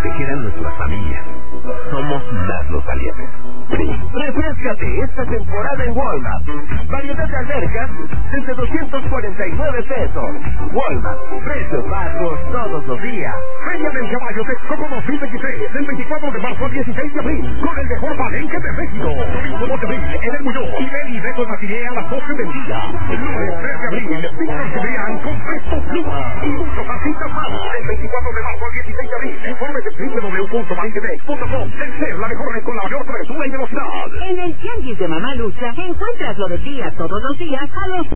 protegerán nuestras familias. Somos más los aliados. Refrescate esta temporada en Walmart. Variedad de albercas desde 249 pesos. Walmart, precios bajos todos los días. Feria del Caballo de Expo 2023, del 24 de marzo al 16 de abril, con el mejor palenque de México. Domingo 2 de abril, en el Muñoz, y Beto Matinee a las 12 del día. Lunes 3 de abril, Víctor Cebrián con Presto Pluma. Y muchos asientos más. El 24 de marzo al 16 de abril, informe de www.banquedex.com. Tercer, la mejor red con la mayor travesura y velocidad. En el Tianguis de Mamalucha encuentras lo de día todos los días a los